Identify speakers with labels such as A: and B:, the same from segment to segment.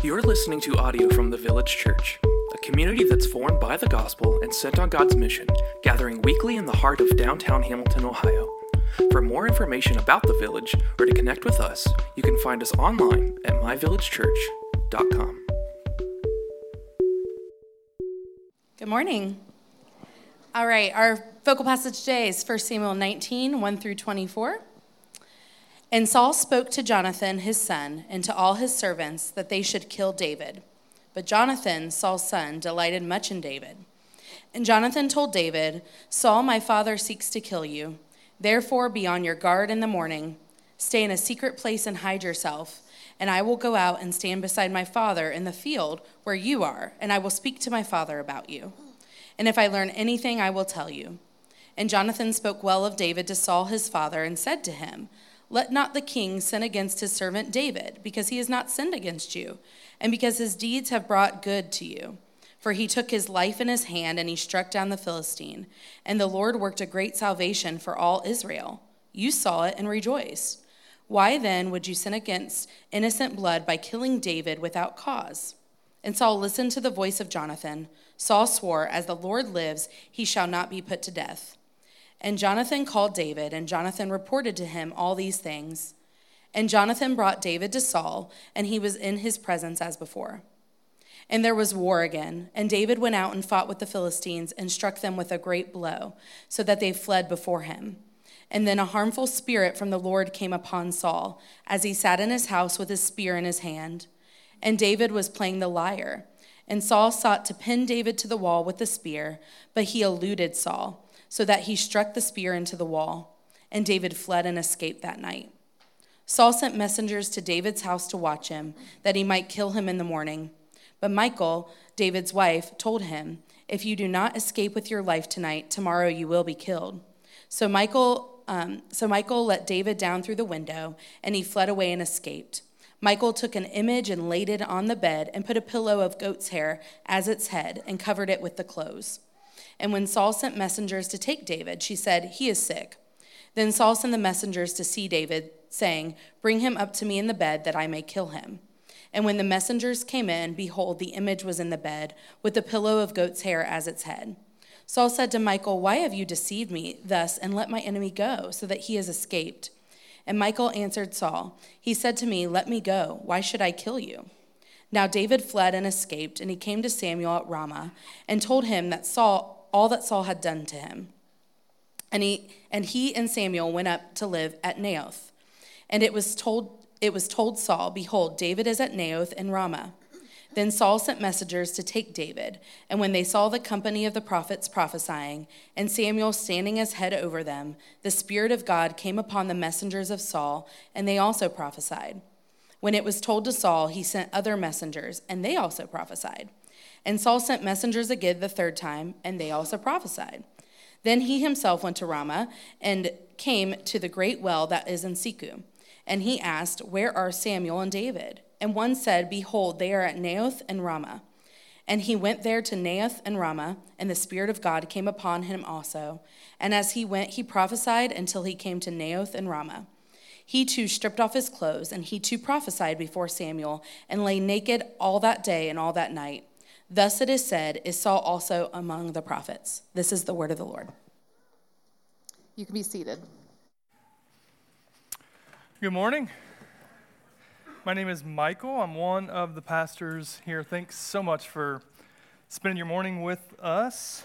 A: You're listening to audio from the Village Church, a community that's formed by the gospel and sent on God's mission, gathering weekly in the heart of downtown Hamilton, Ohio. For more information about the Village or to connect with us, you can find us online at myvillagechurch.com.
B: Good morning. All right, our focal passage today is 1 Samuel 19, 1 through 24. And Saul spoke to Jonathan, his son, and to all his servants that they should kill David. But Jonathan, Saul's son, delighted much in David. And Jonathan told David, Saul, my father, seeks to kill you. Therefore, be on your guard in the morning. Stay in a secret place and hide yourself. And I will go out and stand beside my father in the field where you are, and I will speak to my father about you. And if I learn anything, I will tell you. And Jonathan spoke well of David to Saul his father and said to him, Let not the king sin against his servant David, because he has not sinned against you, and because his deeds have brought good to you. For he took his life in his hand, and he struck down the Philistine. And the Lord worked a great salvation for all Israel. You saw it and rejoiced. Why then would you sin against innocent blood by killing David without cause? And Saul listened to the voice of Jonathan. Saul swore, As the Lord lives, he shall not be put to death. And Jonathan called David, and Jonathan reported to him all these things. And Jonathan brought David to Saul, and he was in his presence as before. And there was war again, and David went out and fought with the Philistines and struck them with a great blow, so that they fled before him. And then a harmful spirit from the Lord came upon Saul, as he sat in his house with his spear in his hand. And David was playing the lyre. And Saul sought to pin David to the wall with the spear, but he eluded Saul, so that he struck the spear into the wall, and David fled and escaped that night. Saul sent messengers to David's house to watch him, that he might kill him in the morning. But Michal, David's wife, told him, If you do not escape with your life tonight, tomorrow you will be killed. So Michal let David down through the window, and he fled away and escaped. Michal took an image and laid it on the bed, and put a pillow of goat's hair as its head, and covered it with the clothes. And when Saul sent messengers to take David, she said, He is sick. Then Saul sent the messengers to see David, saying, Bring him up to me in the bed, that I may kill him. And when the messengers came in, behold, the image was in the bed, with the pillow of goat's hair as its head. Saul said to Michal, Why have you deceived me thus, and let my enemy go, so that he has escaped? And Michal answered Saul, He said to me, Let me go. Why should I kill you? Now David fled and escaped, and he came to Samuel at Ramah, and told him that all that Saul had done to him. And he and Samuel went up to live at Naioth. And it was told Saul, Behold, David is at Naioth in Ramah. Then Saul sent messengers to take David. And when they saw the company of the prophets prophesying, and Samuel standing as head over them, the Spirit of God came upon the messengers of Saul, and they also prophesied. When it was told to Saul, he sent other messengers, and they also prophesied. And Saul sent messengers again the third time, and they also prophesied. Then he himself went to Ramah and came to the great well that is in Seku. And he asked, Where are Samuel and David? And one said, Behold, they are at Naioth and Ramah. And he went there to Naioth and Ramah, and the Spirit of God came upon him also. And as he went, he prophesied until he came to Naioth and Ramah. He too stripped off his clothes, and he too prophesied before Samuel, and lay naked all that day and all that night. Thus it is said, Is Saul also among the prophets? This is the word of the Lord. You can be seated.
C: Good morning. My name is Michael. I'm one of the pastors here. Thanks so much for spending your morning with us.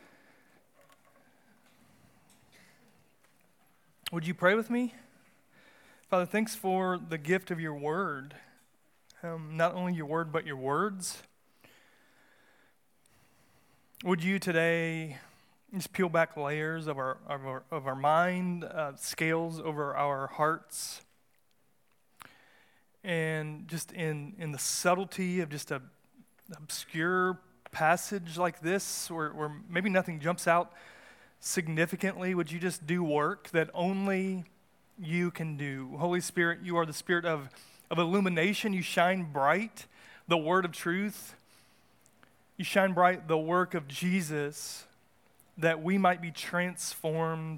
C: Would you pray with me? Father, thanks for the gift of your word. Not only your word, but your words. Would you today just peel back layers of our mind, scales over our hearts, and just in the subtlety of just an obscure passage like this, where maybe nothing jumps out significantly, would you just do work that only you can do? Holy Spirit, you are the Spirit of illumination. You shine bright the word of truth. You shine bright the work of Jesus, that we might be transformed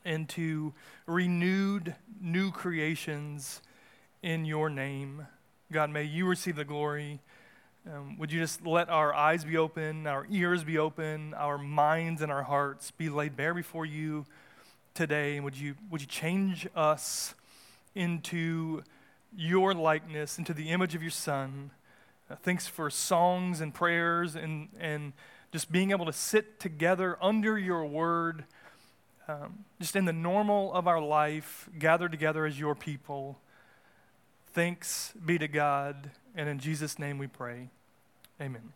C: into renewed new creations in your name. God, may you receive the glory. Would you just let our eyes be open, our ears be open, our minds and our hearts be laid bare before you today? And would you change us into your likeness, into the image of your Son? Thanks for songs and prayers and just being able to sit together under your word, just in the normal of our life, gathered together as your people. Thanks be to God, and in Jesus' name we pray. Amen.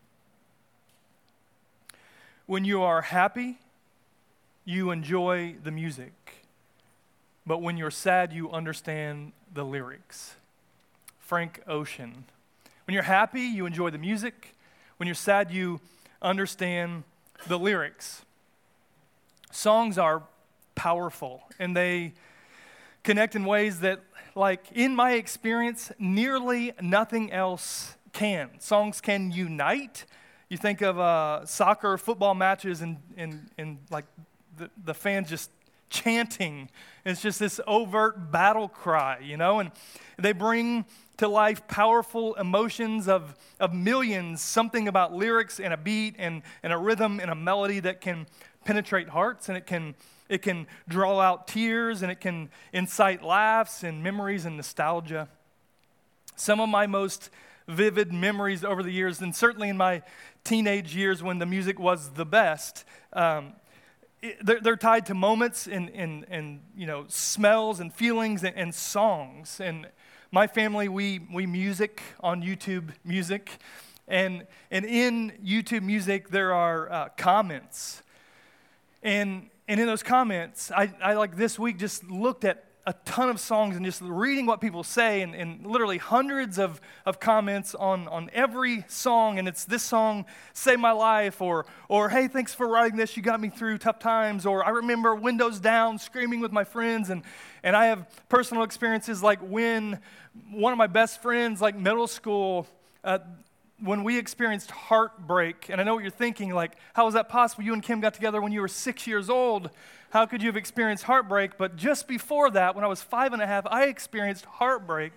C: When you are happy, you enjoy the music. But when you're sad, you understand the lyrics. Frank Ocean. When you're happy, you enjoy the music. When you're sad, you understand the lyrics. Songs are powerful, and they connect in ways that, like, in my experience, nearly nothing else can. Songs can unite. You think of soccer, football matches, and like the fans just chanting. It's just this overt battle cry, and they bring to life powerful emotions of millions, something about lyrics and a beat and a rhythm and a melody that can penetrate hearts, and it can draw out tears, and it can incite laughs and memories and nostalgia. Some of my most vivid memories over the years, and certainly in my teenage years when the music was the best, they're tied to moments and smells and feelings and songs. And my family, we music on YouTube Music, and in YouTube Music there are comments, and in those comments, I like this week just looked at a ton of songs and just reading what people say, and literally hundreds of comments on every song. And it's this song saved my life, or hey, thanks for writing this, you got me through tough times, or I remember windows down screaming with my friends. And I have personal experiences like when one of my best friends, like middle school, when we experienced heartbreak. And I know what you're thinking, like, how was that possible? You and Kim got together when you were 6 years old. How could you have experienced heartbreak? But just before that, when I was 5.5, I experienced heartbreak.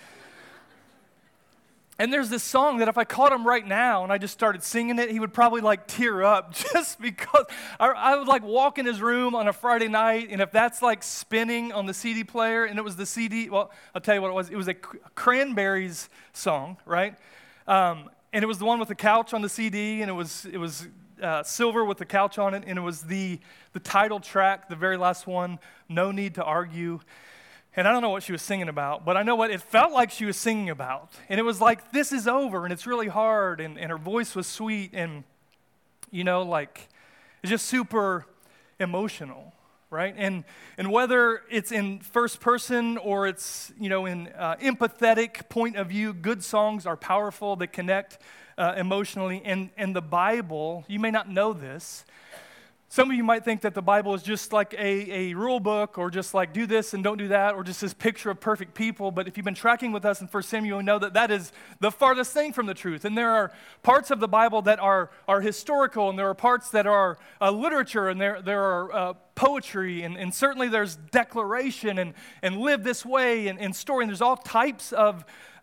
C: And there's this song that if I caught him right now and I just started singing it, he would probably like tear up, just because I would like walk in his room on a Friday night, and if that's like spinning on the CD player, and it was the CD, well, I'll tell you what it was. It was a Cranberries song, right? And it was the one with the couch on the CD, and it was silver with the couch on it, and it was the title track, the very last one, No Need to Argue. And I don't know what she was singing about, but I know what it felt like she was singing about. And it was like, this is over, and it's really hard, and her voice was sweet, and, like, it's just super emotional, right? And whether it's in first person or it's, in empathetic point of view, good songs are powerful, that connect emotionally. And the Bible, you may not know this. Some of you might think that the Bible is just like a rule book, or just like do this and don't do that, or just this picture of perfect people. But if you've been tracking with us in 1 Samuel, you know that is the farthest thing from the truth. And there are parts of the Bible that are historical, and there are parts that are literature, and there are poetry, and certainly there's declaration and live this way and story. And there's all types of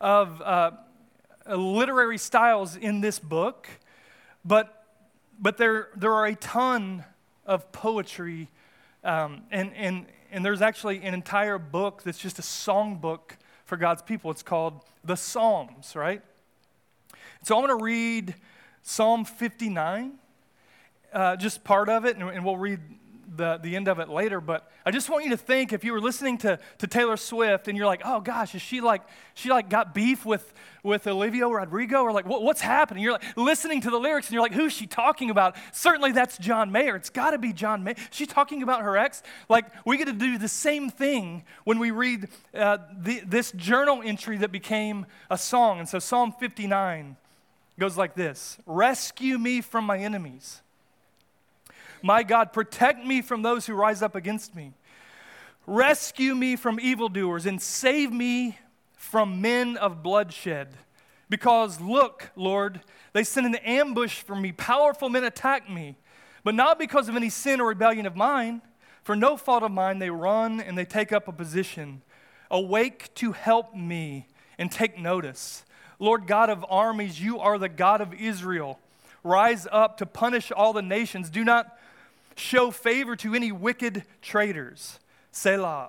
C: literary styles in this book. But there are a ton of poetry, and there's actually an entire book that's just a song book for God's people. It's called the Psalms, right? So I'm going to read Psalm 59, just part of it, and we'll read the end of it later. But I just want you to think, if you were listening to Taylor Swift and you're like, oh gosh, is she got beef with Olivia Rodrigo, or like what's happening? You're like listening to the lyrics and you're like, who's she talking about? Certainly that's John Mayer. It's got to be John Mayer. She's talking about her ex. Like, we get to do the same thing when we read this journal entry that became a song. And so Psalm 59 goes like this: rescue me from my enemies. My God, protect me from those who rise up against me. Rescue me from evildoers and save me from men of bloodshed. Because look, Lord, they sent an ambush for me. Powerful men attack me, but not because of any sin or rebellion of mine. For no fault of mine, they run and they take up a position. Awake to help me and take notice. Lord God of armies, you are the God of Israel. Rise up to punish all the nations. Do not show favor to any wicked traitors. Selah.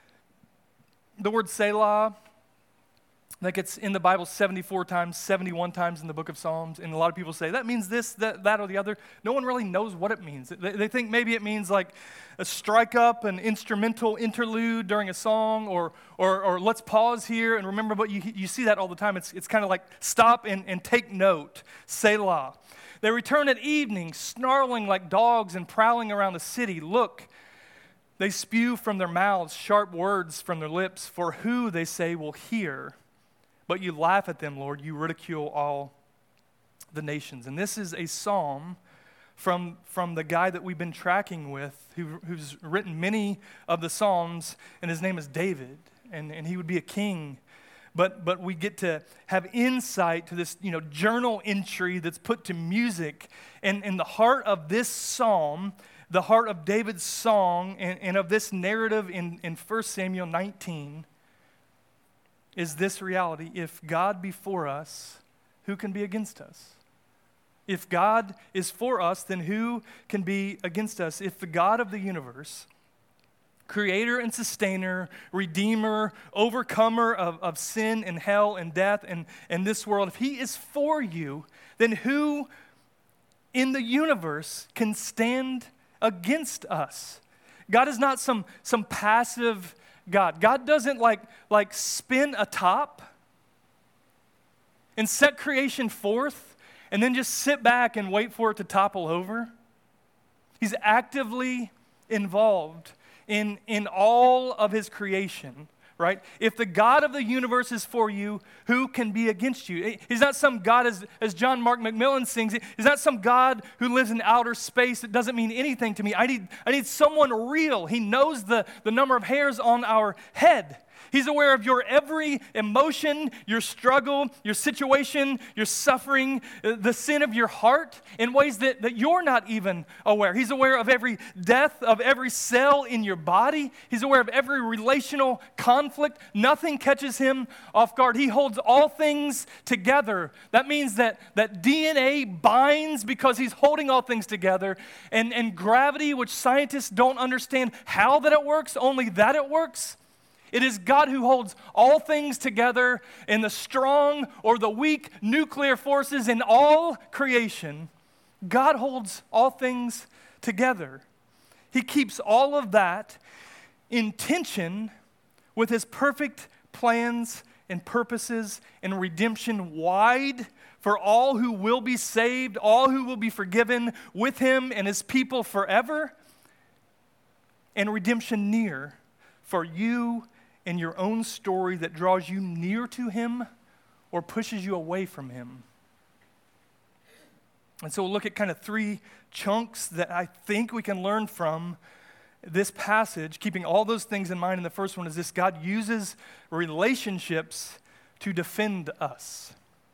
C: The word Selah, like it's in the Bible 74 times, 71 times in the book of Psalms. And a lot of people say, that means this, that, or the other. No one really knows what it means. They think maybe it means like a strike up, an instrumental interlude during a song, or let's pause here and remember. But you see that all the time. It's kind of like stop and take note. Selah. They return at evening, snarling like dogs and prowling around the city. Look, they spew from their mouths sharp words from their lips. For who, they say, will hear? But you laugh at them, Lord. You ridicule all the nations. And this is a psalm from the guy that we've been tracking with, who's written many of the psalms, and his name is David. And he would be a king. But we get to have insight to this, journal entry that's put to music. And in the heart of this psalm, the heart of David's song and of this narrative in 1 Samuel 19, is this reality: if God be for us, who can be against us? If God is for us, then who can be against us? If the God of the universe, creator and sustainer, redeemer, overcomer of sin and hell and death and this world, if he is for you, then who in the universe can stand against us? God is not some passive God. God doesn't like spin a top and set creation forth and then just sit back and wait for it to topple over. He's actively involved in all of his creation, right? If the God of the universe is for you, who can be against you? He's not some God, as John Mark McMillan sings, he's not some God who lives in outer space that doesn't mean anything to me. I need someone real. He knows the number of hairs on our head. He's aware of your every emotion, your struggle, your situation, your suffering, the sin of your heart in ways that you're not even aware. He's aware of every death of every cell in your body. He's aware of every relational conflict. Nothing catches him off guard. He holds all things together. That means that DNA binds because he's holding all things together. And gravity, which scientists don't understand how that it works, only that it works. It is God who holds all things together, in the strong or the weak nuclear forces in all creation. God holds all things together. He keeps all of that in tension with his perfect plans and purposes and redemption wide for all who will be saved, all who will be forgiven with him and his people forever, and redemption near for you in your own story that draws you near to him or pushes you away from him. And so we'll look at kind of three chunks that I think we can learn from this passage, keeping all those things in mind. And the first one is this: God uses relationships to defend us.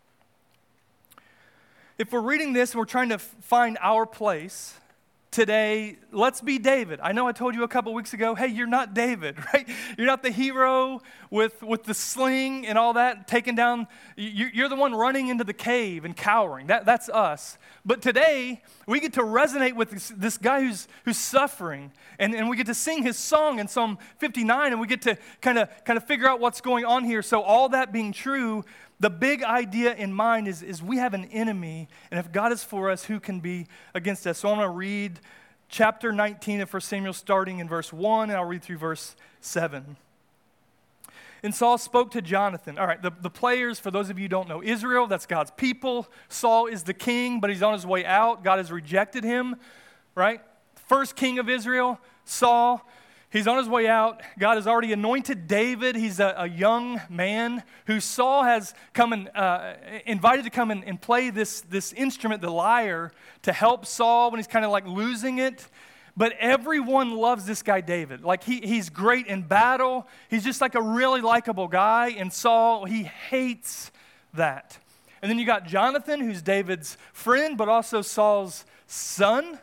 C: If we're reading this and we're trying to find our place today, let's be David. I know I told you a couple weeks ago, hey, you're not David, right? You're not the hero with the sling and all that, taking down. You're the one running into the cave and cowering. That's us. But today, we get to resonate with this guy who's suffering, and we get to sing his song in Psalm 59, and we get to kind of figure out what's going on here. So all that being true, the big idea in mind is we have an enemy, and if God is for us, who can be against us? So I'm going to read chapter 19 of 1 Samuel, starting in verse 1, and I'll read through verse 7. And Saul spoke to Jonathan. All right, the players, for those of you who don't know Israel, that's God's people. Saul is the king, but he's on his way out. God has rejected him, right? First king of Israel, Saul. He's on his way out. God has already anointed David. He's a young man who Saul has come and invited to come and play this instrument, the lyre, to help Saul when he's kind of like losing it. But everyone loves this guy David. Like he's great in battle. He's just like a really likable guy. And Saul, he hates that. And then you got Jonathan, who's David's friend, but also Saul's son.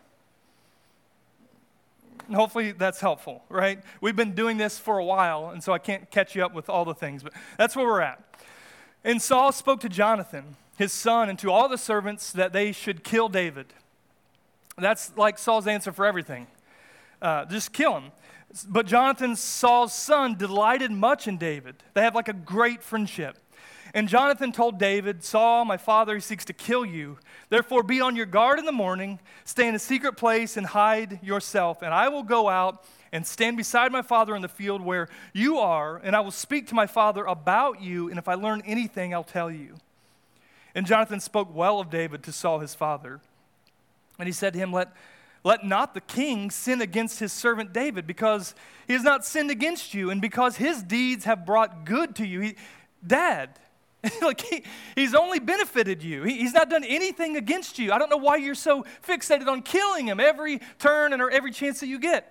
C: Hopefully that's helpful, right? We've been doing this for a while, and so I can't catch you up with all the things, but that's where we're at. And Saul spoke to Jonathan, his son, and to all the servants that they should kill David. That's like Saul's answer for everything. Just kill him. But Jonathan, Saul's son, delighted much in David. They have like a great friendship. And Jonathan told David, Saul, my father, he seeks to kill you. Therefore, be on your guard in the morning, stay in a secret place and hide yourself. And I will go out and stand beside my father in the field where you are, and I will speak to my father about you, and if I learn anything, I'll tell you. And Jonathan spoke well of David to Saul his father. And he said to him, Let not the king sin against his servant David, because he has not sinned against you, and because his deeds have brought good to you. Dad, he's only benefited you. He's not done anything against you. I don't know why you're so fixated on killing him every turn and every chance that you get.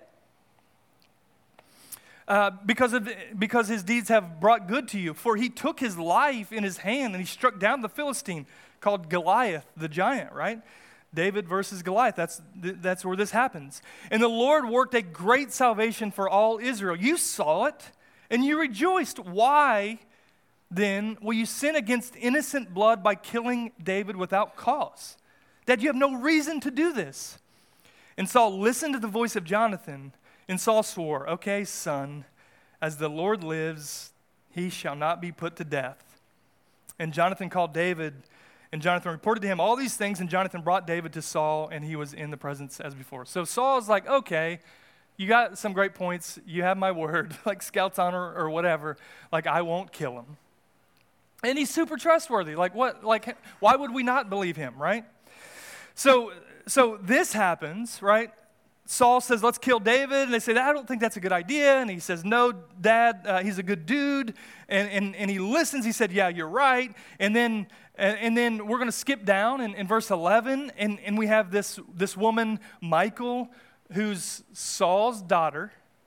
C: Because his deeds have brought good to you. For he took his life in his hand and he struck down the Philistine called Goliath, the giant, right? David versus Goliath, that's where this happens. And the Lord worked a great salvation for all Israel. You saw it and you rejoiced. Why then will you sin against innocent blood by killing David without cause? Dad, you have no reason to do this. And Saul listened to the voice of Jonathan. And Saul swore, okay, son, as the Lord lives, he shall not be put to death. And Jonathan called David, and Jonathan reported to him all these things, and Jonathan brought David to Saul, and he was in the presence as before. So Saul's like, okay, you got some great points. You have my word, like Scout's honor or whatever. Like, I won't kill him. And he's super trustworthy. Like, what? Like, why would we not believe him, right? So this happens, right? Saul says, let's kill David. And they say, I don't think that's a good idea. And he says, no, Dad, he's a good dude. And he listens. He said, yeah, you're right. And then we're going to skip down in verse 11. And we have this woman, Michal, who's Saul's daughter,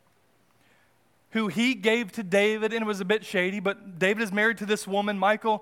C: who he gave to David. And it was a bit shady, but David is married to this woman, Michal.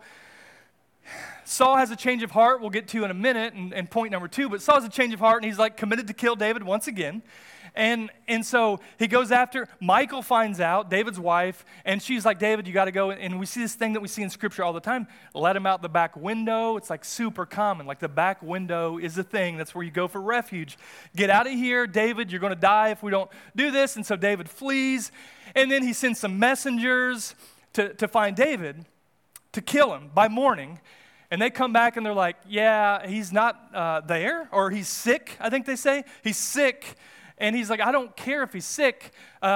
C: Saul has a change of heart, we'll get to in a minute, and point number 2, but Saul has a change of heart, and he's like committed to kill David once again. And so he goes after, Michal finds out, David's wife, and she's like, David, you got to go, and we see this thing that we see in Scripture all the time, let him out the back window. It's like super common, like the back window is the thing, that's where you go for refuge. Get out of here, David, you're going to die if we don't do this. And so David flees, and then he sends some messengers to find David, to kill him by morning. And they come back and they're like, yeah, he's not there, or he's sick, I think they say. He's sick. And he's like, I don't care if he's sick.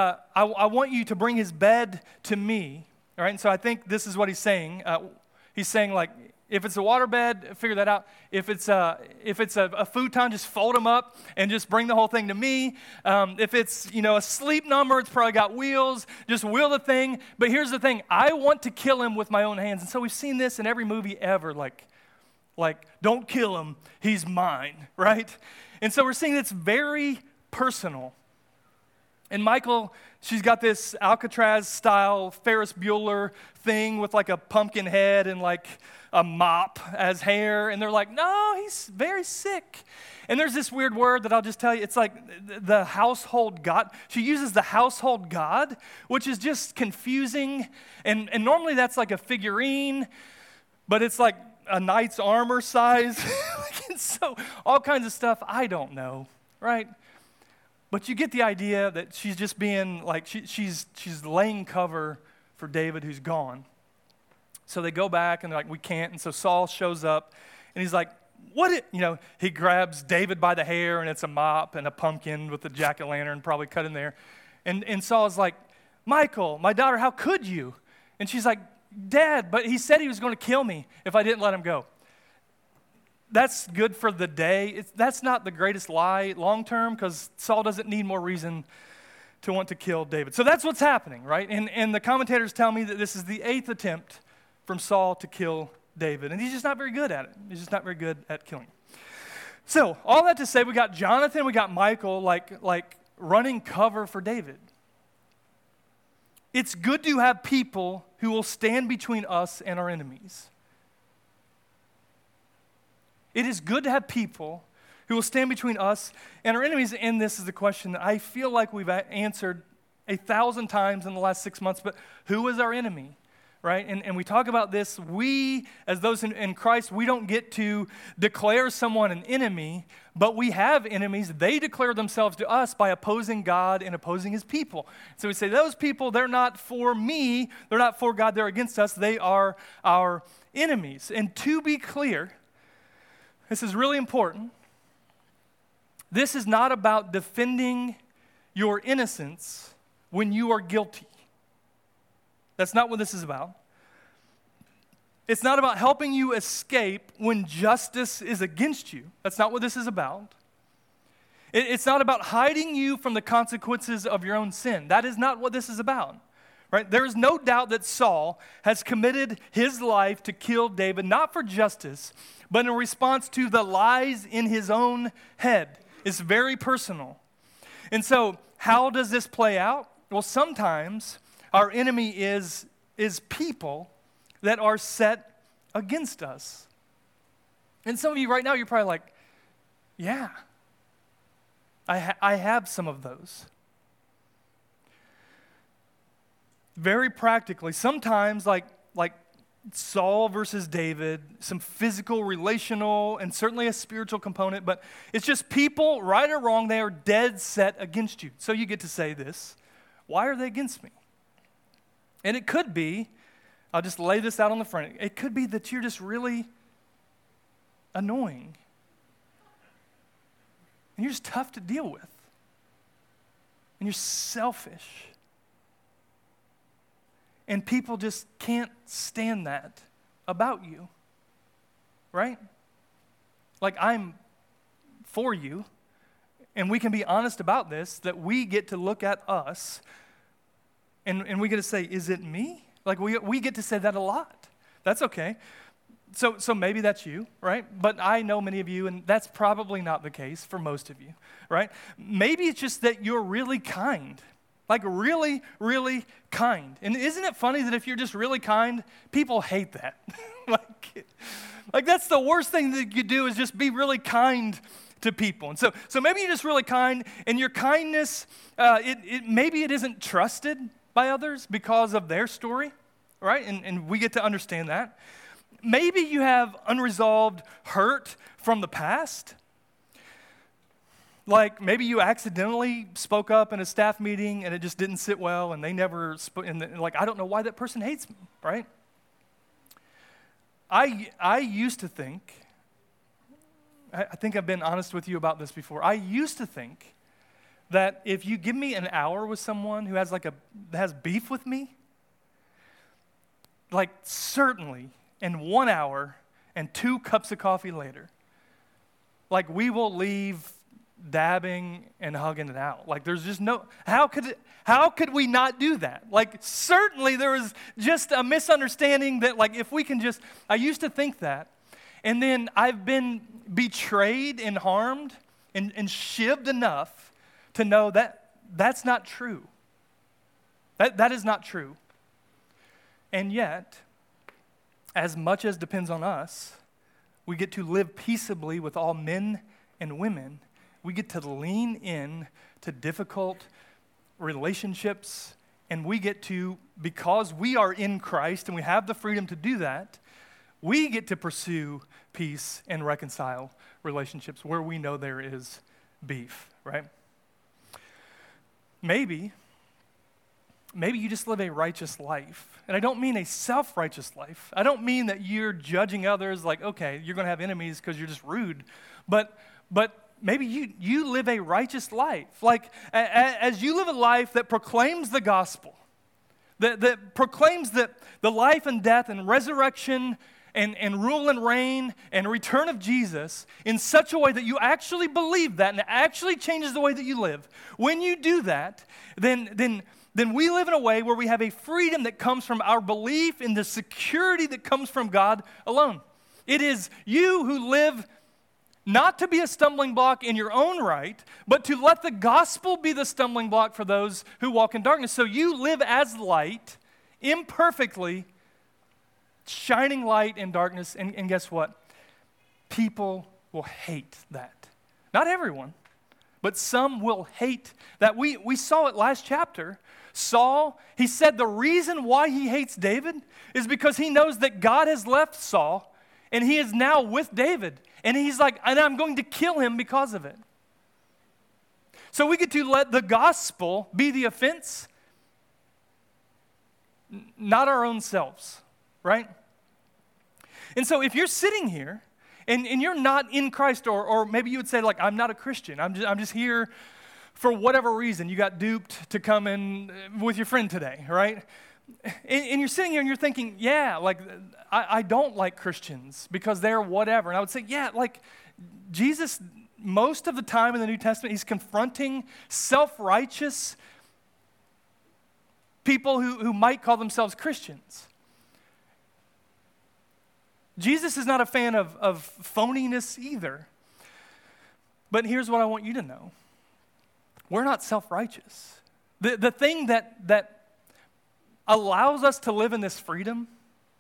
C: I want you to bring his bed to me. All right, and so I think this is what he's saying. He's saying, like, if it's a water bed, figure that out. If it's a futon, just fold them up and just bring the whole thing to me. If it's, a sleep number, it's probably got wheels. Just wheel the thing. But here's the thing. I want to kill him with my own hands. And so we've seen this in every movie ever. Like, don't kill him. He's mine, right? And so we're seeing it's very personal. And Michal, she's got this Alcatraz-style Ferris Bueller thing with like a pumpkin head and like a mop as hair. And they're like, no, he's very sick. And there's this weird word that I'll just tell you. It's like the household god. She uses the household god, which is just confusing. And normally that's like a figurine, but it's like a knight's armor size. And so all kinds of stuff. I don't know, right? But you get the idea that she's just being like, she's laying cover for David who's gone. So they go back and they're like, we can't. And so Saul shows up and he's like, he grabs David by the hair and it's a mop and a pumpkin with a jack-o'-lantern probably cut in there. And Saul's like, Michal, my daughter, how could you? And she's like, Dad, but he said he was going to kill me if I didn't let him go. That's good for the day. That's not the greatest lie long term because Saul doesn't need more reason to want to kill David. So that's what's happening, right? And the commentators tell me that this is the 8th attempt from Saul to kill David. And he's just not very good at it. He's just not very good at killing. So all that to say, we got Jonathan, we got Michal like running cover for David. It's good to have people who will stand between us and our enemies. It is good to have people who will stand between us and our enemies. And this is the question that I feel like we've answered 1,000 times in the last 6 months. But who is our enemy? right? And we talk about this. We, as those in Christ, we don't get to declare someone an enemy, but we have enemies. They declare themselves to us by opposing God and opposing his people. So we say, those people, they're not for me. They're not for God. They're against us. They are our enemies. And to be clear, this is really important. This is not about defending your innocence when you are guilty. That's not what this is about. It's not about helping you escape when justice is against you. That's not what this is about. It's not about hiding you from the consequences of your own sin. That is not what this is about. Right? There is no doubt that Saul has committed his life to kill David, not for justice, but in response to the lies in his own head. It's very personal. And so, how does this play out? Well, sometimes our enemy is people that are set against us. And some of you right now, you're probably like, yeah, I have some of those. Very practically, sometimes like Saul versus David, some physical, relational, and certainly a spiritual component, but it's just people, right or wrong, they are dead set against you. So you get to say this, why are they against me? And it could be, I'll just lay this out on the front, it could be that you're just really annoying. And you're just tough to deal with. And you're selfish. And people just can't stand that about you, right? Like, I'm for you, and we can be honest about this, that we get to look at us, and we get to say, is it me? Like, we get to say that a lot. That's okay. So maybe that's you, right? But I know many of you, and that's probably not the case for most of you, right? Maybe it's just that you're really kind. Like really, really kind. And isn't it funny that if you're just really kind, people hate that? like that's the worst thing that you do is just be really kind to people. And so maybe you're just really kind, and your kindness, maybe it isn't trusted by others because of their story, right? And we get to understand that. Maybe you have unresolved hurt from the past. Like maybe you accidentally spoke up in a staff meeting and it just didn't sit well, and they never I don't know why that person hates me, right? I used to think, I think I've been honest with you about this before. I used to think that if you give me an hour with someone who has has beef with me, like certainly in 1 hour and 2 cups of coffee later, like we will leave dabbing and hugging it out. Like there's just no, how could we not do that? Like certainly there was just a misunderstanding that like if we can just, I used to think that. And then I've been betrayed and harmed and shivved enough to know that that's not true. That is not true. And yet, as much as depends on us, we get to live peaceably with all men and women. We get to lean in to difficult relationships, and we get to, because we are in Christ and we have the freedom to do that, we get to pursue peace and reconcile relationships where we know there is beef, right? Maybe you just live a righteous life. And I don't mean a self-righteous life. I don't mean that you're judging others like, okay, you're going to have enemies because you're just rude. But maybe you live a righteous life. Like, as you live a life that proclaims the gospel, that proclaims the life and death and resurrection and rule and reign and return of Jesus in such a way that you actually believe that and it actually changes the way that you live. When you do that, then we live in a way where we have a freedom that comes from our belief in the security that comes from God alone. It is you who live not to be a stumbling block in your own right, but to let the gospel be the stumbling block for those who walk in darkness. So you live as light, imperfectly, shining light in darkness, and guess what? People will hate that. Not everyone, but some will hate that. We saw it last chapter. Saul, he said the reason why he hates David is because he knows that God has left Saul and he is now with David. And he's like, and I'm going to kill him because of it. So we get to let the gospel be the offense, not our own selves, right? And so if you're sitting here and you're not in Christ, or maybe you would say, like, I'm not a Christian. I'm just here for whatever reason. You got duped to come in with your friend today, right? And you're sitting here and you're thinking, yeah, like, I don't like Christians because they're whatever. And I would say, yeah, like, Jesus, most of the time in the New Testament, he's confronting self-righteous people who might call themselves Christians. Jesus is not a fan of phoniness either. But here's what I want you to know. We're not self-righteous. The thing that allows us to live in this freedom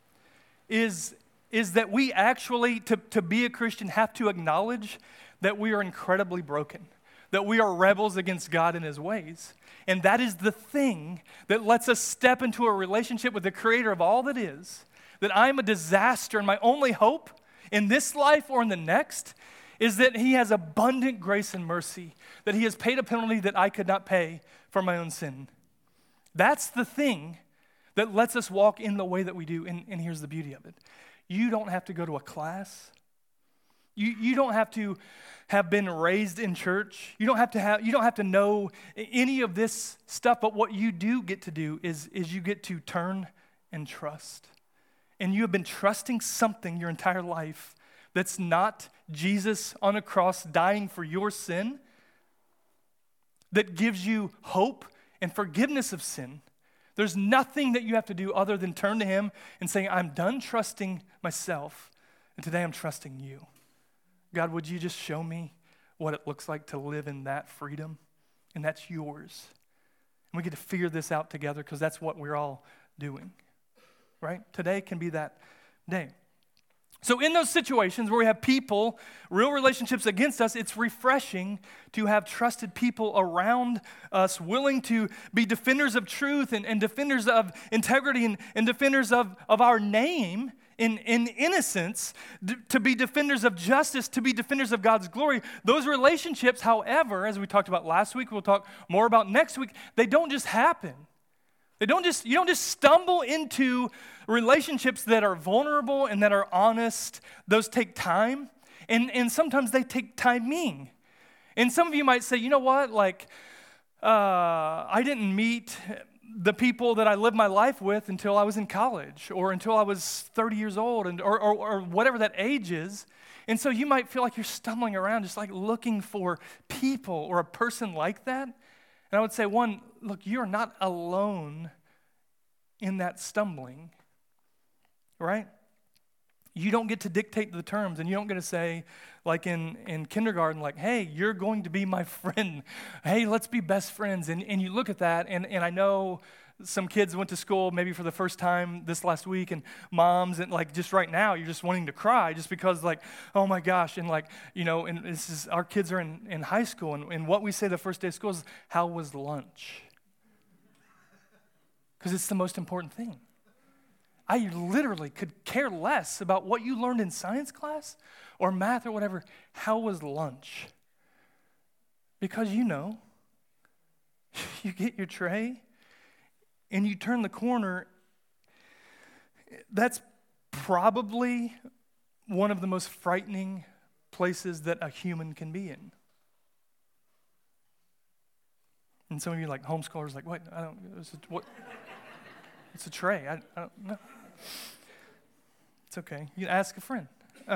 C: is that we actually, to be a Christian, have to acknowledge that we are incredibly broken, that we are rebels against God and his ways. And that is the thing that lets us step into a relationship with the creator of all that is, that I'm a disaster and my only hope in this life or in the next is that he has abundant grace and mercy, that he has paid a penalty that I could not pay for my own sin. That's the thing that lets us walk in the way that we do. And here's the beauty of it. You don't have to go to a class. You don't have to have been raised in church. You don't have to know any of this stuff, but what you do get to do is you get to turn and trust. And you have been trusting something your entire life that's not Jesus on a cross dying for your sin, that gives you hope and forgiveness of sin. There's nothing that you have to do other than turn to him and say, I'm done trusting myself, and today I'm trusting you. God, would you just show me what it looks like to live in that freedom? And that's yours. And we get to figure this out together because that's what we're all doing. Right? Today can be that day. So in those situations where we have people, real relationships against us, it's refreshing to have trusted people around us willing to be defenders of truth and defenders of integrity and defenders of our name in innocence, to be defenders of justice, to be defenders of God's glory. Those relationships, however, as we talked about last week, we'll talk more about next week, they don't just happen. You don't just stumble into relationships that are vulnerable and that are honest. Those take time, and sometimes they take timing. And some of you might say, you know what, like, I didn't meet the people that I lived my life with until I was in college or until I was 30 years old or whatever that age is. And so you might feel like you're stumbling around just like looking for people or a person like that. And I would say, one, look, you're not alone in that stumbling, right? You don't get to dictate the terms, and you don't get to say, like in kindergarten, like, hey, you're going to be my friend. Hey, let's be best friends. And you look at that, and I know some kids went to school maybe for the first time this last week, and moms, and like just right now, you're just wanting to cry just because like, oh my gosh, and like, you know, and this is, our kids are in high school, and what we say the first day of school is, how was lunch? Because it's the most important thing. I literally could care less about what you learned in science class or math or whatever. How was lunch? Because you know, you get your tray and you turn the corner. That's probably one of the most frightening places that a human can be in. And some of you like homeschoolers like, what? I don't, what? It's a tray. I don't know. It's okay. You can ask a friend.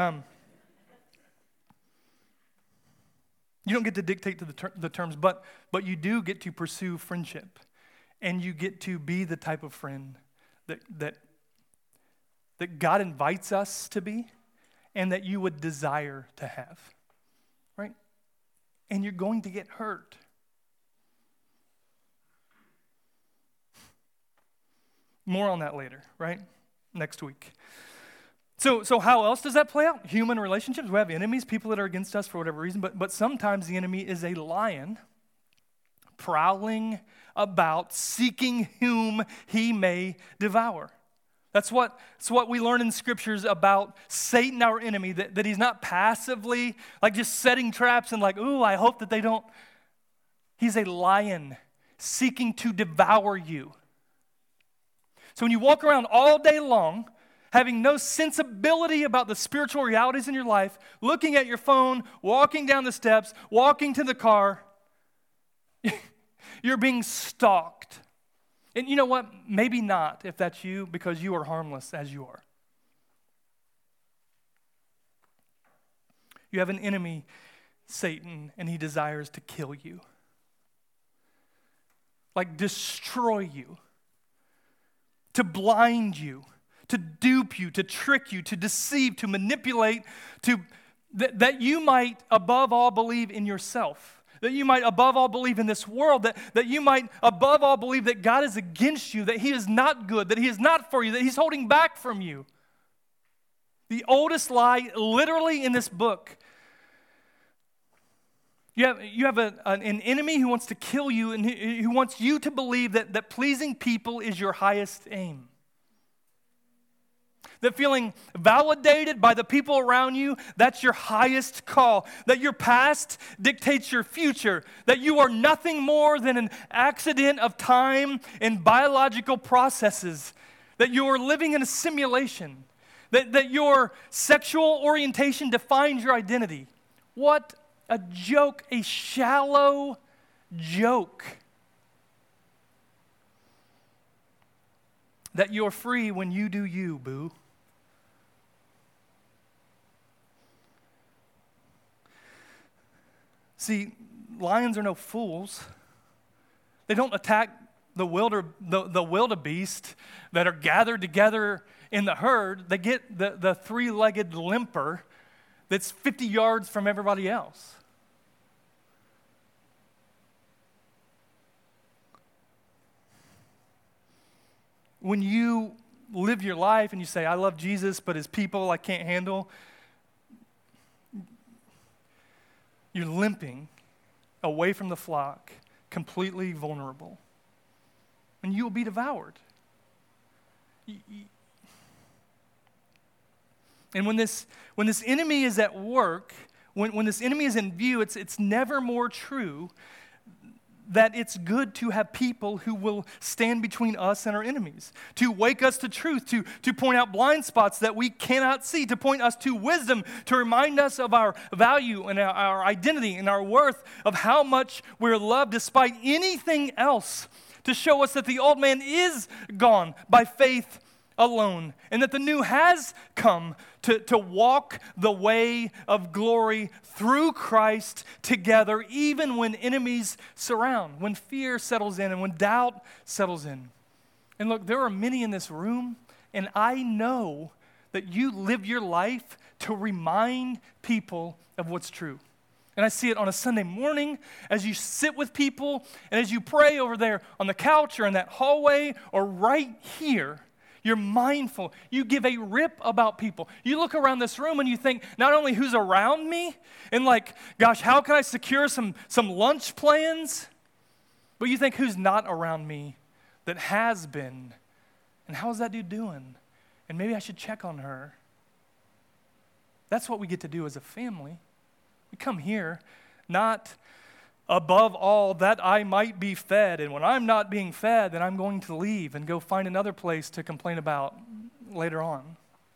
C: You don't get to dictate to the terms, but you do get to pursue friendship, and you get to be the type of friend that God invites us to be, and that you would desire to have, right? And you're going to get hurt. More on that later, right? Next week. So how else does that play out? Human relationships. We have enemies, people that are against us for whatever reason, but sometimes the enemy is a lion prowling about, seeking whom he may devour. That's what we learn in scriptures about Satan, our enemy, that he's not passively like just setting traps and like, ooh, I hope that they don't. He's a lion seeking to devour you. So when you walk around all day long, having no sensibility about the spiritual realities in your life, looking at your phone, walking down the steps, walking to the car, you're being stalked. And you know what? Maybe not if that's you, because you are harmless as you are. You have an enemy, Satan, and he desires to kill you. Like destroy you. To blind you. To dupe you, to trick you, to deceive, to manipulate, that you might above all believe in yourself, that you might above all believe in this world, that you might above all believe that God is against you, that he is not good, that he is not for you, that he's holding back from you. The oldest lie literally in this book. You have an enemy who wants to kill you and who wants you to believe that pleasing people is your highest aim. That feeling validated by the people around you, that's your highest call. That your past dictates your future. That you are nothing more than an accident of time and biological processes. That you are living in a simulation. That your sexual orientation defines your identity. What a joke, a shallow joke. That you're free when you do you, boo. See, lions are no fools. They don't attack the wildebeest that are gathered together in the herd. They get the three-legged limper that's 50 yards from everybody else. When you live your life and you say, I love Jesus, but his people I can't handle, you're limping away from the flock, completely vulnerable. And you will be devoured. And when this enemy is at work, when this enemy is in view, it's never more true that it's good to have people who will stand between us and our enemies, to wake us to truth, to point out blind spots that we cannot see, to point us to wisdom, to remind us of our value and our identity and our worth, of how much we're loved despite anything else, to show us that the old man is gone by faith alone, and that the new has come to walk the way of glory through Christ together, even when enemies surround, when fear settles in, and when doubt settles in. And look, there are many in this room, and I know that you live your life to remind people of what's true. And I see it on a Sunday morning as you sit with people and as you pray over there on the couch or in that hallway or right here. You're mindful. You give a rip about people. You look around this room and you think not only who's around me and like, gosh, how can I secure some lunch plans? But you think who's not around me that has been. And how's that dude doing? And maybe I should check on her. That's what we get to do as a family. We come here not above all that I might be fed, and when I'm not being fed, then I'm going to leave and go find another place to complain about later on.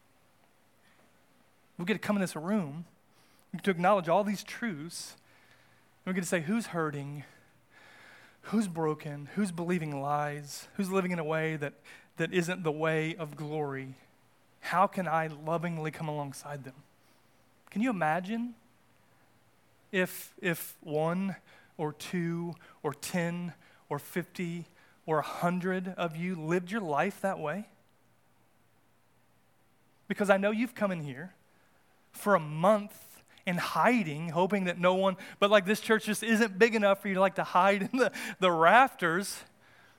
C: We get to come in this room to acknowledge all these truths, and we get to say who's hurting, who's broken, who's believing lies, who's living in a way that isn't the way of glory. How can I lovingly come alongside them? Can you imagine if one or two or 10 or 50 or 100 of you lived your life that way? Because I know you've come in here for a month in hiding, hoping that no one, but like this church just isn't big enough for you to like to hide in the rafters.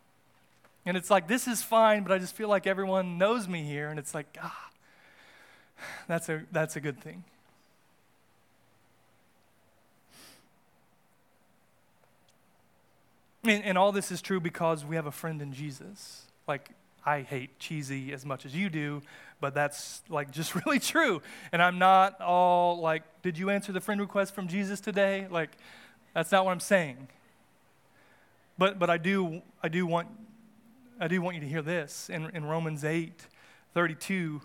C: And it's like, this is fine, but I just feel like everyone knows me here. And it's like, that's a good thing. And all this is true because we have a friend in Jesus. Like, I hate cheesy as much as you do, but that's like just really true. And I'm not all like, did you answer the friend request from Jesus today? Like, that's not what I'm saying. But I do want you to hear this. In Romans 8:32,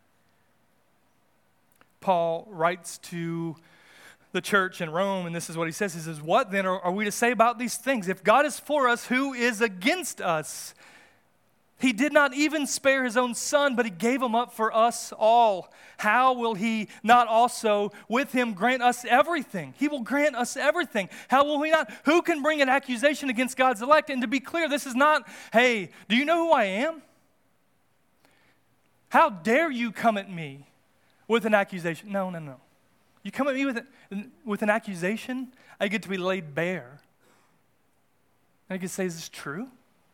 C: Paul writes to the church in Rome, and this is what he says. He says, what then are we to say about these things? If God is for us, who is against us? He did not even spare his own son, but he gave him up for us all. How will he not also with him grant us everything? He will grant us everything. How will he not? Who can bring an accusation against God's elect? And to be clear, this is not, hey, do you know who I am? How dare you come at me with an accusation? No. You come at me with an accusation, I get to be laid bare. And I can say, is this true?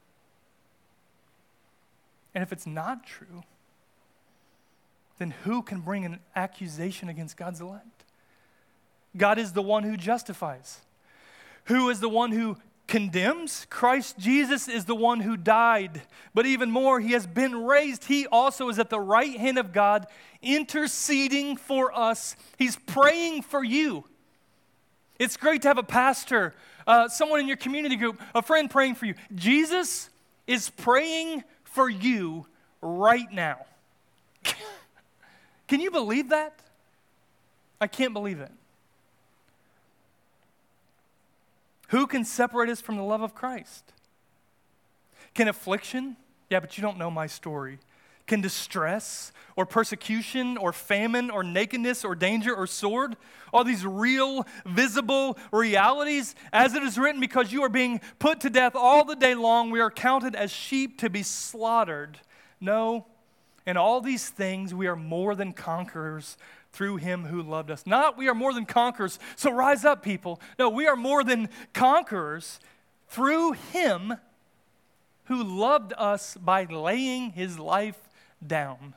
C: And if it's not true, then who can bring an accusation against God's elect? God is the one who justifies. Who is the one who condemns? Christ Jesus is the one who died. But even more, he has been raised. He also is at the right hand of God, interceding for us. He's praying for you. It's great to have a pastor, someone in your community group, a friend praying for you. Jesus is praying for you right now. Can you believe that? I can't believe it. Who can separate us from the love of Christ? Can affliction? Yeah, but you don't know my story. Can distress or persecution or famine or nakedness or danger or sword? All these real, visible realities. As it is written, because you are being put to death all the day long, we are counted as sheep to be slaughtered. No, in all these things we are more than conquerors through him who loved us. Not we are more than conquerors, so rise up, people. No, we are more than conquerors through him who loved us by laying his life down.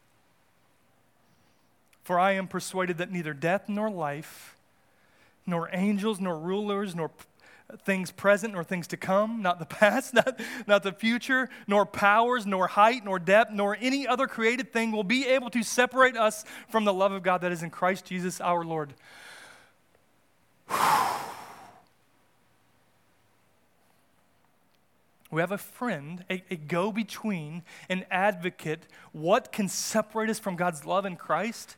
C: For I am persuaded that neither death nor life, nor angels, nor rulers, nor things present, nor things to come, not the past, not the future, nor powers, nor height, nor depth, nor any other created thing will be able to separate us from the love of God that is in Christ Jesus our Lord. We have a friend, a go-between, an advocate. What can separate us from God's love in Christ?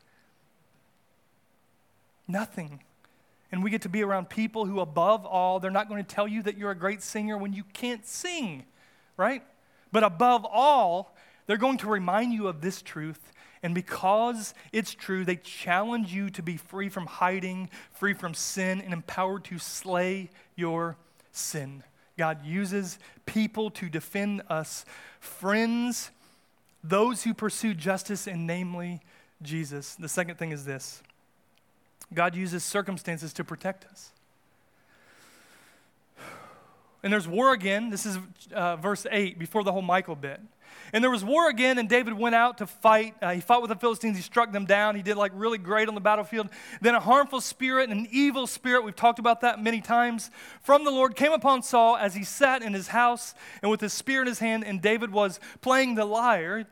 C: Nothing. And we get to be around people who, above all, they're not going to tell you that you're a great singer when you can't sing, right? But above all, they're going to remind you of this truth. And because it's true, they challenge you to be free from hiding, free from sin, and empowered to slay your sin. God uses people to defend us, friends, those who pursue justice, and namely Jesus. The second thing is this. God uses circumstances to protect us. And there's war again. This is verse 8, before the whole Michal bit. And there was war again, and David went out to fight. He fought with the Philistines. He struck them down. He did like really great on the battlefield. Then a harmful spirit and an evil spirit, we've talked about that many times, from the Lord came upon Saul as he sat in his house and with his spear in his hand, and David was playing the lyre.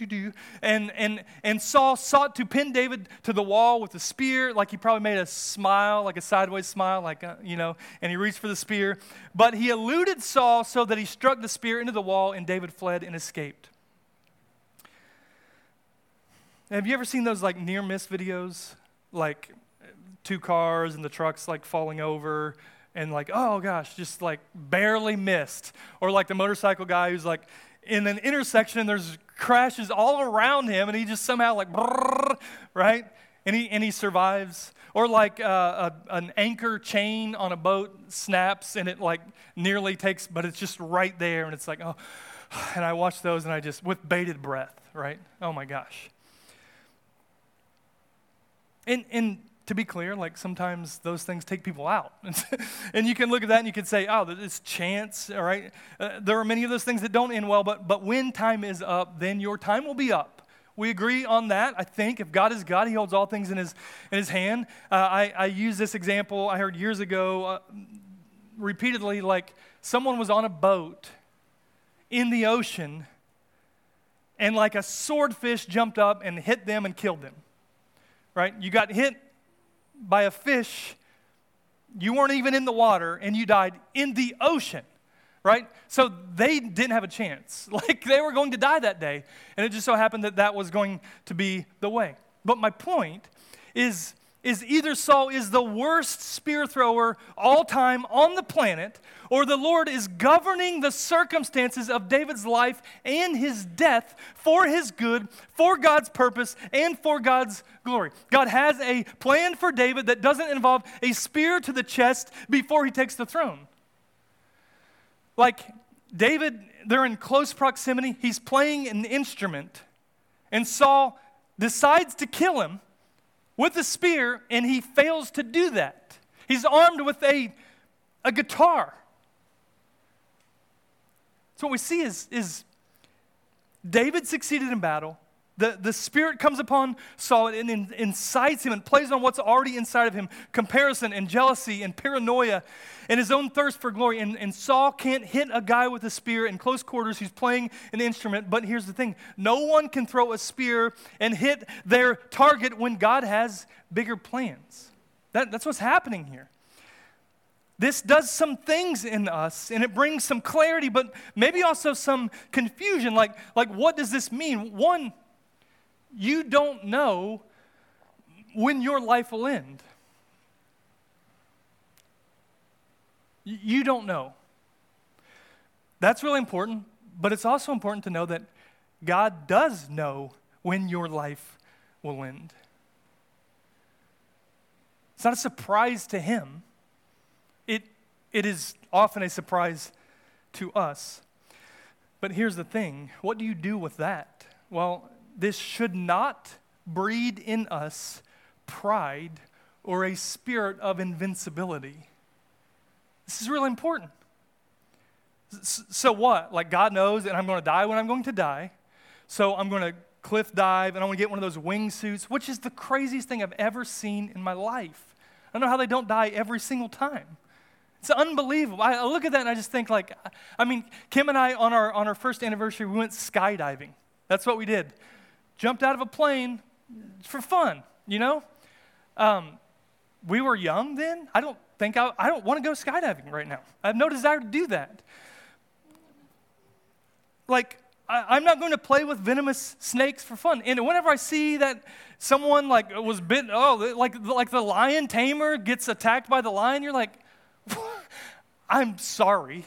C: And Saul sought to pin David to the wall with the spear, like he probably made a smile, like a sideways smile, like, and he reached for the spear. But he eluded Saul so that he struck the spear into the wall, and David fled and escaped. Have you ever seen those like near miss videos? Like two cars and the truck's like falling over and like, oh gosh, just like barely missed. Or like the motorcycle guy who's like in an intersection and there's crashes all around him and he just somehow like, brrr, right? And he survives. Or like an anchor chain on a boat snaps and it like nearly takes, but it's just right there and it's like, oh. And I watch those and I just, with bated breath, right? Oh my gosh. And to be clear, like sometimes those things take people out. And you can look at that and you can say, oh, it's chance, all right? There are many of those things that don't end well, but when time is up, then your time will be up. We agree on that. I think if God is God, he holds all things in his hand. I use this example I heard years ago repeatedly, like someone was on a boat in the ocean and like a swordfish jumped up and hit them and killed them, right? You got hit by a fish, you weren't even in the water, and you died in the ocean, right? So they didn't have a chance. Like they were going to die that day, and it just so happened that that was going to be the way. But my point is either Saul is the worst spear thrower all time on the planet, or the Lord is governing the circumstances of David's life and his death for his good, for God's purpose, and for God's glory. God has a plan for David that doesn't involve a spear to the chest before he takes the throne. Like David, they're in close proximity. He's playing an instrument, and Saul decides to kill him with a spear, and he fails to do that. He's armed with a guitar. So what we see is David succeeded in battle. The Spirit comes upon Saul and incites him and plays on what's already inside of him, comparison and jealousy and paranoia and his own thirst for glory. And Saul can't hit a guy with a spear in close quarters who's playing an instrument. But here's the thing. No one can throw a spear and hit their target when God has bigger plans. That's what's happening here. This does some things in us, and it brings some clarity, but maybe also some confusion. Like what does this mean? One, you don't know when your life will end. You don't know. That's really important, but it's also important to know that God does know when your life will end. It's not a surprise to him. It is often a surprise to us. But here's the thing. What do you do with that? Well, this should not breed in us pride or a spirit of invincibility. This is really important. So what? Like God knows and I'm going to die when I'm going to die. So I'm going to cliff dive and I'm going to get one of those wingsuits, which is the craziest thing I've ever seen in my life. I don't know how they don't die every single time. It's unbelievable. I look at that and I just think like, Kim and I on our first anniversary, we went skydiving. That's what we did. Jumped out of a plane for fun, you know? We were young then. I don't want to go skydiving right now. I have no desire to do that. Like, I'm not going to play with venomous snakes for fun. And whenever I see that someone like was bitten, like the lion tamer gets attacked by the lion, you're like, I'm sorry.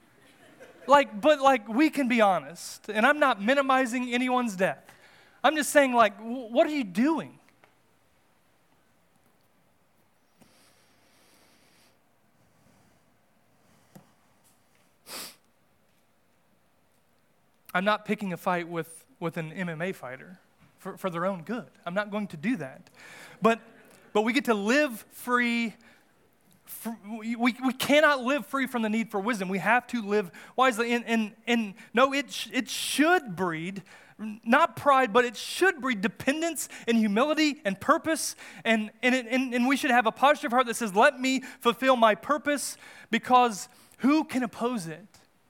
C: But we can be honest. And I'm not minimizing anyone's death. I'm just saying, like, what are you doing? I'm not picking a fight with an MMA fighter for their own good. I'm not going to do that. But we get to live free. We cannot live free from the need for wisdom. We have to live wisely. And no, it should breed, not pride, but it should breed dependence and humility and purpose. And we should have a posture of heart that says, let me fulfill my purpose, because who can oppose it?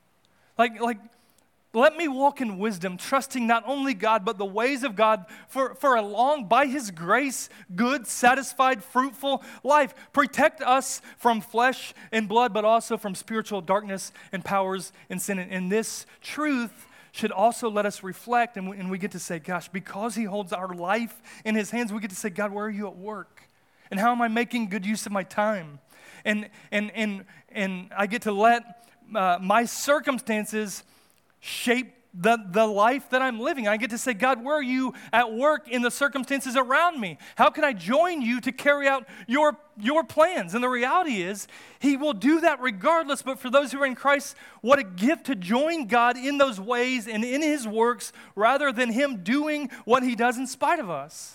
C: Let me walk in wisdom, trusting not only God, but the ways of God for a long, by his grace, good, satisfied, fruitful life. Protect us from flesh and blood, but also from spiritual darkness and powers and sin. And this truth should also let us reflect, and we get to say, gosh, because he holds our life in his hands, we get to say, God, where are you at work? And how am I making good use of my time? And I get to let my circumstances shape the life that I'm living. I get to say, God, where are you at work in the circumstances around me? How can I join you to carry out your plans? And the reality is, he will do that regardless. But for those who are in Christ, what a gift to join God in those ways and in his works, rather than him doing what he does in spite of us.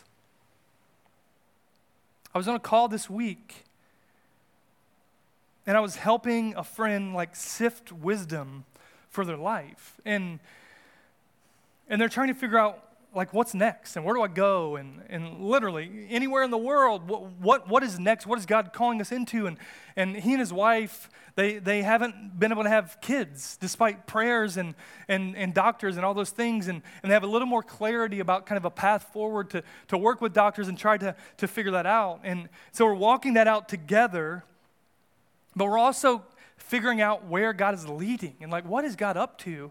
C: I was on a call this week, and I was helping a friend sift wisdom for their life. And they're trying to figure out like what's next, and where do I go, and literally anywhere in the world, what is next? What is God calling us into? And he and his wife, they haven't been able to have kids despite prayers and doctors and all those things, and they have a little more clarity about kind of a path forward to work with doctors and try to figure that out. And so we're walking that out together, but we're also figuring out where God is leading and like what is God up to?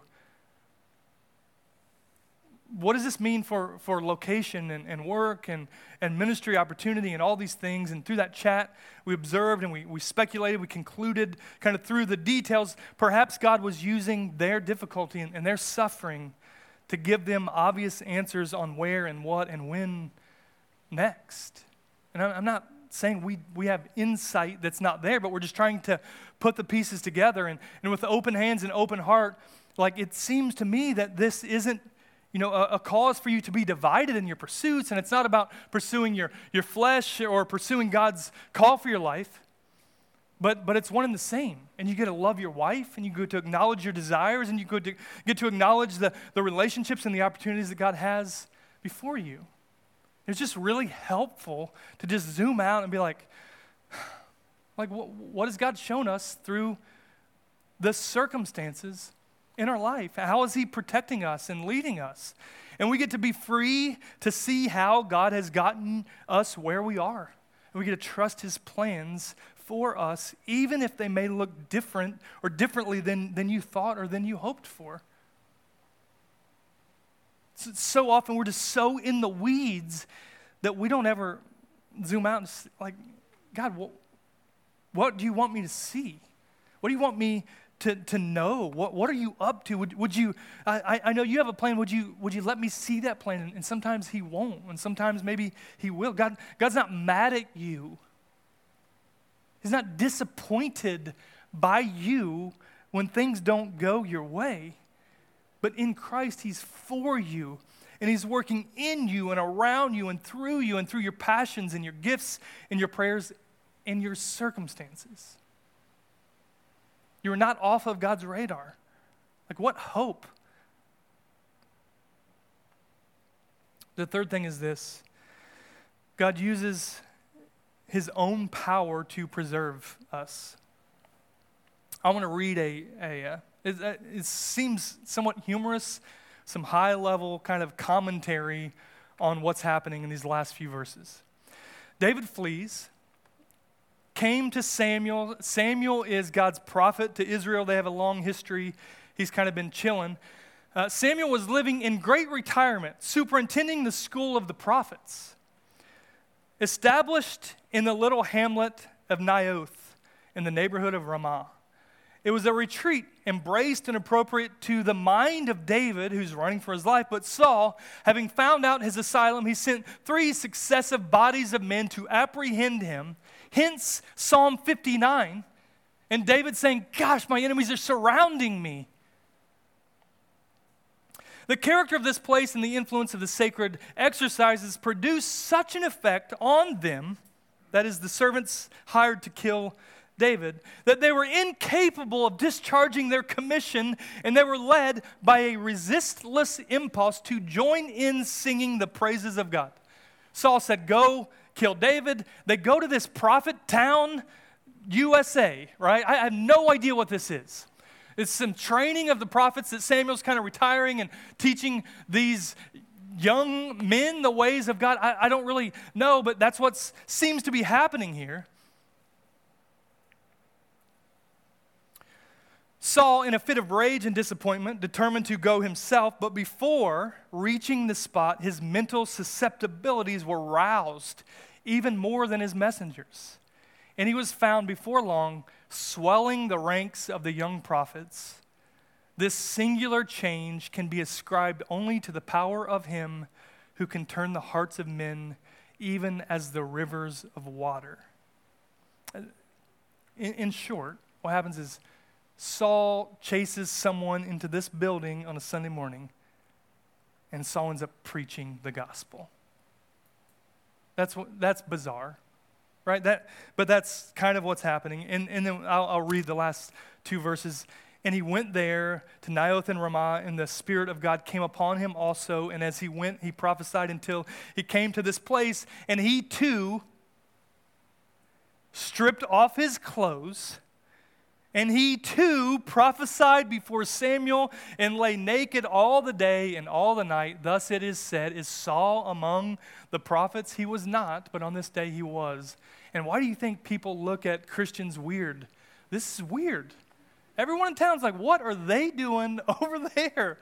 C: What does this mean for location and work and ministry opportunity and all these things? And through that chat, we observed and we speculated, we concluded kind of through the details, perhaps God was using their difficulty and their suffering to give them obvious answers on where and what and when next. And I'm not saying we have insight that's not there, but we're just trying to put the pieces together. And with open hands and open heart, like it seems to me that this isn't a cause for you to be divided in your pursuits, and it's not about pursuing your flesh or pursuing God's call for your life, but it's one and the same. And you get to love your wife, and you get to acknowledge your desires, and you get to acknowledge the relationships and the opportunities that God has before you. It's just really helpful to just zoom out and be like what has God shown us through the circumstances in our life? How is he protecting us and leading us? And we get to be free to see how God has gotten us where we are. And we get to trust his plans for us, even if they may look different or differently than you thought or than you hoped for. So often we're just so in the weeds that we don't ever zoom out and like, God, what do you want me to see? What do you want me to know? What are you up to? Would you? I know you have a plan. Would you let me see that plan? And sometimes he won't, and sometimes maybe he will. God's not mad at you. He's not disappointed by you when things don't go your way. But in Christ, he's for you, and he's working in you and around you and through your passions and your gifts and your prayers and your circumstances. You're not off of God's radar. Like, what hope? The third thing is this. God uses his own power to preserve us. I want to read it seems somewhat humorous, some high-level kind of commentary on what's happening in these last few verses. David flees, came to Samuel. Samuel is God's prophet to Israel. They have a long history. He's kind of been chilling. Samuel was living in great retirement, superintending the school of the prophets. Established in the little hamlet of Naioth in the neighborhood of Ramah. It was a retreat embraced and appropriate to the mind of David, who's running for his life. But Saul, having found out his asylum, he sent 3 successive bodies of men to apprehend him. Hence Psalm 59. And David saying, gosh, my enemies are surrounding me. The character of this place and the influence of the sacred exercises produced such an effect on them, that is, the servants hired to kill David, that they were incapable of discharging their commission, and they were led by a resistless impulse to join in singing the praises of God. Saul said, go kill David. They go to this prophet town, USA, right? I have no idea what this is. It's some training of the prophets that Samuel's kind of retiring and teaching these young men the ways of God. I don't really know, but that's what seems to be happening here. Saul, in a fit of rage and disappointment, determined to go himself, but before reaching the spot, his mental susceptibilities were roused even more than his messengers. And he was found before long swelling the ranks of the young prophets. This singular change can be ascribed only to the power of him who can turn the hearts of men even as the rivers of water. In short, what happens is Saul chases someone into this building on a Sunday morning, and Saul ends up preaching the gospel. That's bizarre, right? But that's kind of what's happening. And then I'll read the last 2 verses. And he went there to Naioth and Ramah, and the Spirit of God came upon him also. And as he went, he prophesied until he came to this place. And he too stripped off his clothes. And he too prophesied before Samuel and lay naked all the day and all the night. Thus it is said, is Saul among the prophets? He was not, but on this day he was. And why do you think people look at Christians weird? This is weird. Everyone in town's like, what are they doing over there?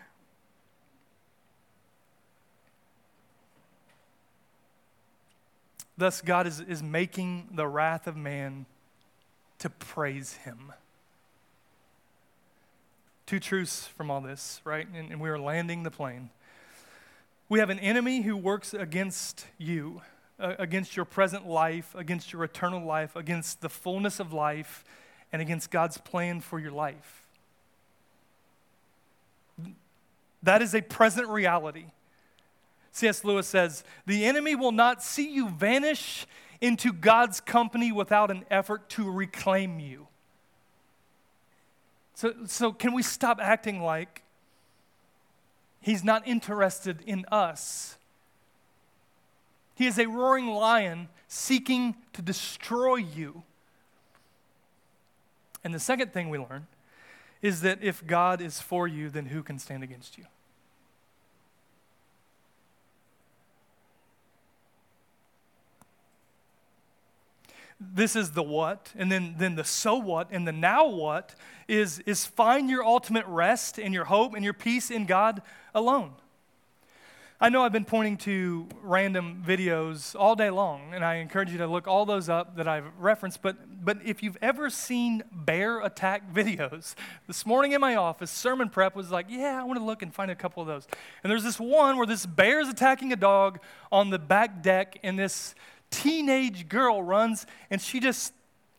C: Thus, God is making the wrath of man to praise him. Two truths from all this, right? And we are landing the plane. We have an enemy who works against you, against your present life, against your eternal life, against the fullness of life, and against God's plan for your life. That is a present reality. C.S. Lewis says, the enemy will not see you vanish into God's company without an effort to reclaim you. So can we stop acting like he's not interested in us? He is a roaring lion seeking to destroy you. And the second thing we learn is that if God is for you, then who can stand against you? This is the what, and then the so what, and the now what is find your ultimate rest and your hope and your peace in God alone. I know I've been pointing to random videos all day long, and I encourage you to look all those up that I've referenced, but if you've ever seen bear attack videos, this morning in my office, sermon prep was like, yeah, I want to look and find a couple of those. And there's this one where this bear is attacking a dog on the back deck, and this teenage girl runs, and she just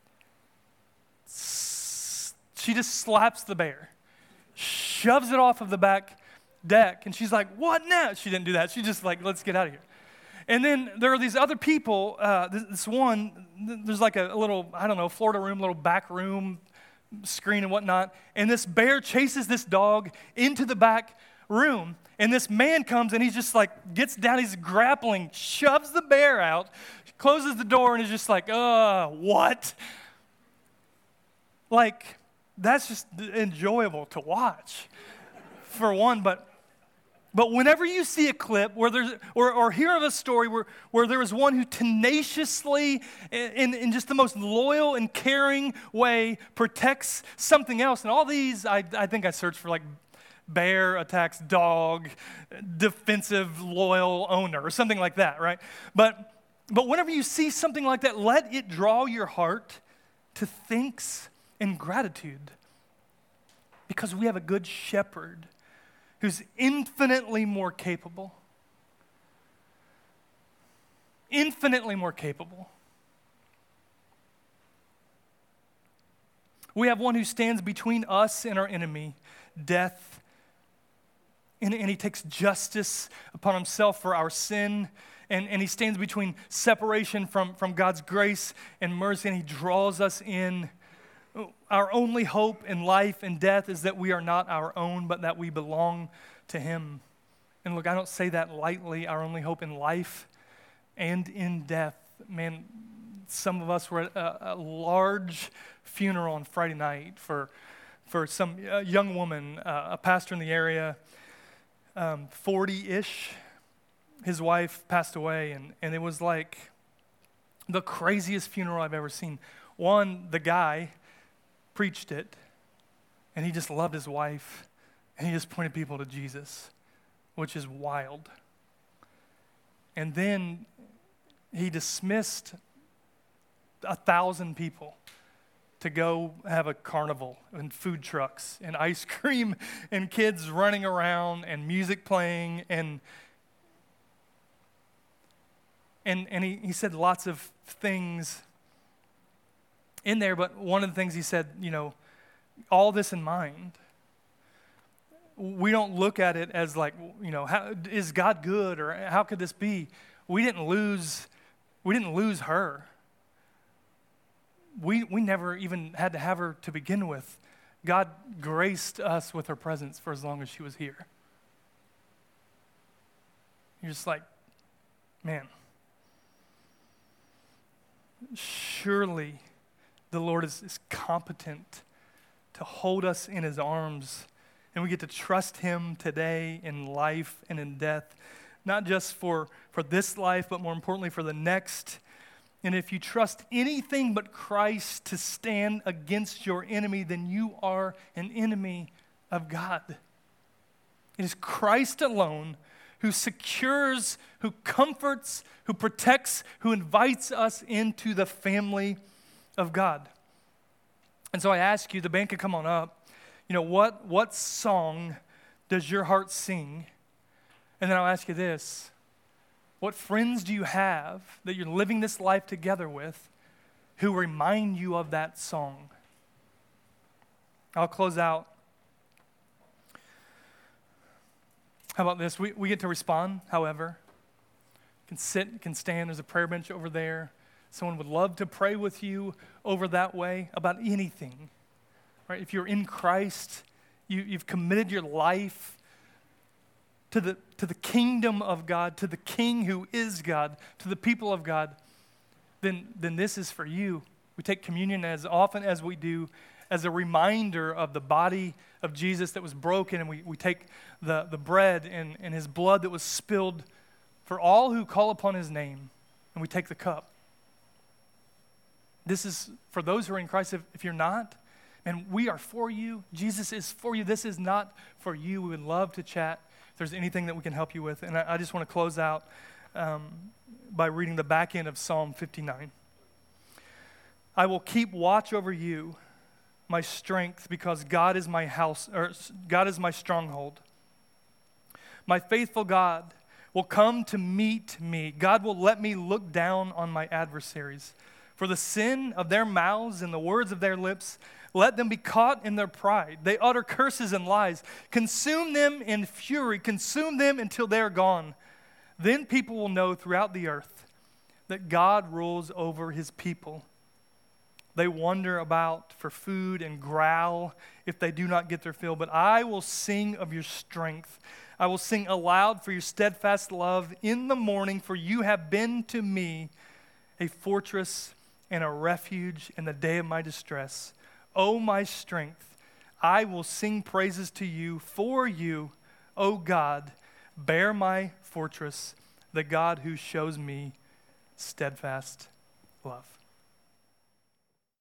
C: slaps the bear, shoves it off of the back deck, and she's like, what now? She didn't do that. She just like, let's get out of here. And then there are these other people, this one, there's like a little, I don't know, Florida room, little back room screen and whatnot, and this bear chases this dog into the back room, and this man comes and he just like gets down, he's grappling, shoves the bear out, closes the door, and is just like, what? Like, that's just enjoyable to watch, for one, but whenever you see a clip where there's, or hear of a story where there was one who tenaciously, in just the most loyal and caring way, protects something else, and all these, I think I searched for like bear attacks dog, defensive, loyal owner, or something like that, right? But whenever you see something like that, let it draw your heart to thanks and gratitude, because we have a good shepherd who's infinitely more capable. Infinitely more capable. We have one who stands between us and our enemy, death, and he takes justice upon himself for our sin, and he stands between separation from God's grace and mercy, and he draws us in. Our only hope in life and death is that we are not our own, but that we belong to him. And look, I don't say that lightly. Our only hope in life and in death. Man, some of us were at a large funeral on Friday night for some young woman, a pastor in the area, 40-ish. His wife passed away, and it was like the craziest funeral I've ever seen. One, the guy preached it, and he just loved his wife, and he just pointed people to Jesus, which is wild. And then he dismissed 1,000 people to go have a carnival and food trucks and ice cream and kids running around and music playing, and he said lots of things in there, but one of the things he said, all this in mind, we don't look at it as like, how, is God good, or how could this be? We didn't lose her. We never even had to have her to begin with. God graced us with her presence for as long as she was here. You're just like, man, surely the Lord is competent to hold us in his arms, and we get to trust him today in life and in death, not just for this life, but more importantly for the next. And if you trust anything but Christ to stand against your enemy, then you are an enemy of God. It is Christ alone who secures, who comforts, who protects, who invites us into the family of God. And so I ask you, the band can come on up, what song does your heart sing? And then I'll ask you this, what friends do you have that you're living this life together with who remind you of that song? I'll close out. How about this? We get to respond, however. You can sit, you can stand. There's a prayer bench over there. Someone would love to pray with you over that way about anything. Right? If you're in Christ, you've committed your life to the kingdom of God, to the King who is God, to the people of God, then this is for you. We take communion as often as we do as a reminder of the body of Jesus that was broken, and we take the bread and his blood that was spilled for all who call upon his name, and we take the cup. This is for those who are in Christ. If you're not, and we are for you. Jesus is for you. This is not for you. We would love to chat if there's anything that we can help you with. And I just want to close out by reading the back end of Psalm 59. I will keep watch over you, my strength, because God is my house, or God is my stronghold. My faithful God will come to meet me. God will let me look down on my adversaries. For the sin of their mouths and the words of their lips, let them be caught in their pride. They utter curses and lies. Consume them in fury. Consume them until they are gone. Then people will know throughout the earth that God rules over his people. They wander about for food and growl if they do not get their fill. But I will sing of your strength. I will sing aloud for your steadfast love in the morning, for you have been to me a fortress and a refuge in the day of my distress. O my strength, I will sing praises to you. For you, O God, bear my fortress, the God who shows me steadfast love.